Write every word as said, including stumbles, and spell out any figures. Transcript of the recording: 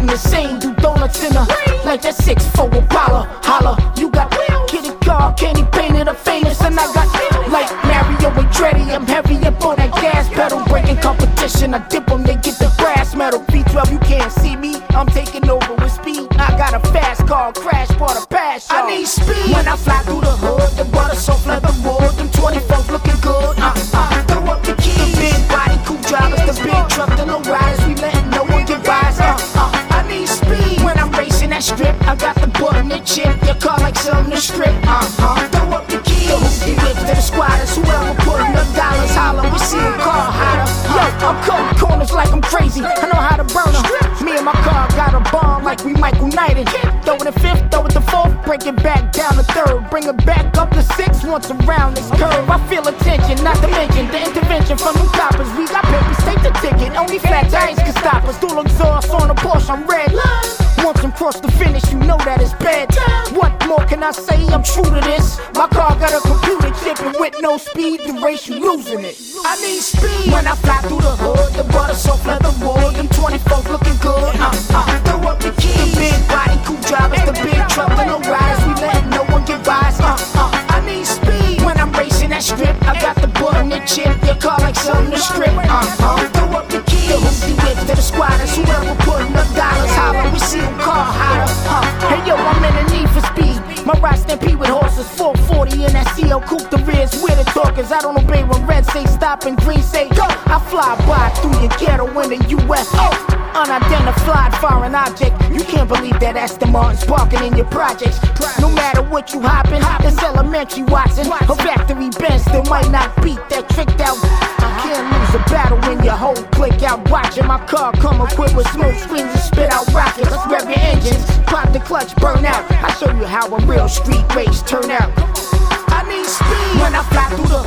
insane, do donuts in a like that six four Apollo. Holla, you got kitty car, candy painted, a famous, and I got like Mario Andretti. I'm heavy up on that gas pedal, breaking competition. I dip them, they get the brass metal. V twelve, you can't see me, I'm taking over with speed. I got a fast car, crash part of pass. I need speed when I fly through the hood. The butter soft leather wood, them twenty-fours looking good. Uh, uh, throw up the keys. The big body, cool drivers, the big truck, the low riders. We letting no one get by us. Uh, uh, I need speed when I'm racing that strip. I got the button and chip, your car like something to strip. Uh, uh, throw up the keys. The hoopty whips to the squatters, whoever putting up dollars, holler. We see a car hotter. Yo, I'm cutting corners like I'm crazy. I know how to burn them. Me and my car got a bomb like we Michael Knighted. Throw it in fifth, throw it to fourth, break it back down to third, bring it back up to six once around this curve. I feel attention, not to mention the intervention from new coppers. We got papers, take the ticket. Only flat tires can stop us. Dual exhaust on a Porsche, I'm red. Once I'm cross the finish, you know that it's bad. What more can I say? I'm true to this. My car got a computer chip, and with no speed, the race you losing it. I need speed when I fly through the hood. The butter soft leather wood, them twenty-fours looking good. Uh, uh, throw up the keys. The big body, cool drivers, the big truck, the low riders. We letting no one get by us. Uh, uh, I need speed when I'm racing that strip. I got the button and chip, your car like something to strip. Uh, uh, throw up the keys. The hoopty whips to the squatters, whoever putting up dollars, holler. We see them car hotter. Uh, hey yo, I'm in the need for speed. My ride stampede with horses, four forty in that C L coupe. The rear's where the talkers. I don't obey when red say stop and green say go. I fly by through your ghetto in the U S O. Unidentified foreign object. You can't believe that Aston Martin's parking in your projects. No matter what you hoppin', it's elementary Watson. A factory Benz still might not beat that tricked out. I can't lose a battle when your whole click out watching. My car come equipped with smoke screens and spit out rockets. Let's rev your engines, pop the clutch, burn out. I show you how a real street race turn out. I need speed when I fly through the